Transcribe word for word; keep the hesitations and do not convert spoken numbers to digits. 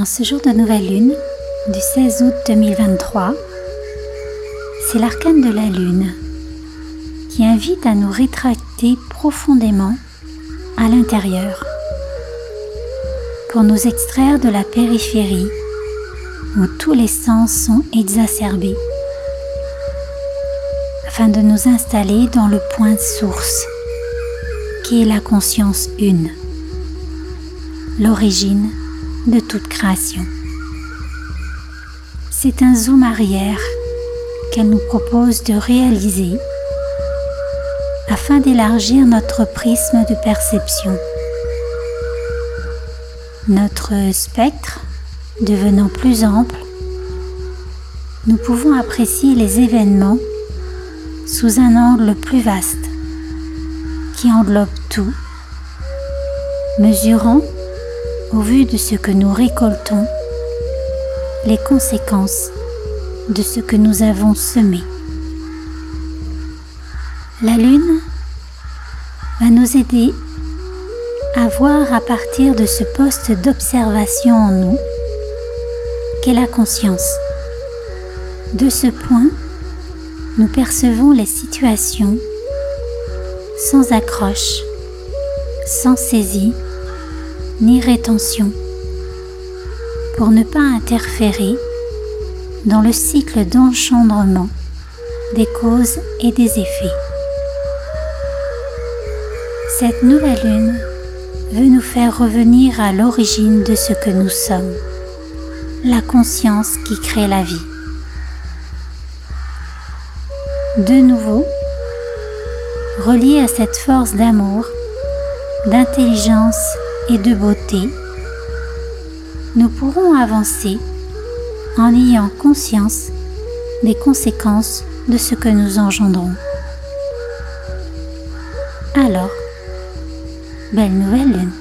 En ce jour de nouvelle lune, du seize août deux mille vingt-trois, c'est l'arcane de la lune qui invite à nous rétracter profondément à l'intérieur pour nous extraire de la périphérie où tous les sens sont exacerbés afin de nous installer dans le point de source qui est la conscience une, l'origine de toute création. C'est un zoom arrière qu'elle nous propose de réaliser afin d'élargir notre prisme de perception. Notre spectre devenant plus ample, nous pouvons apprécier les événements sous un angle plus vaste qui englobe tout, mesurant au vu de ce que nous récoltons les conséquences de ce que nous avons semé. La lune va nous aider à voir à partir de ce poste d'observation en nous qu'est la conscience. De ce point, nous percevons les situations sans accroche, sans saisie, ni rétention, pour ne pas interférer dans le cycle d'engendrement des causes et des effets. Cette nouvelle lune veut nous faire revenir à l'origine de ce que nous sommes, la conscience qui crée la vie. De nouveau, relié à cette force d'amour, d'intelligence et de beauté, nous pourrons avancer en ayant conscience des conséquences de ce que nous engendrons. Alors, belle nouvelle lune!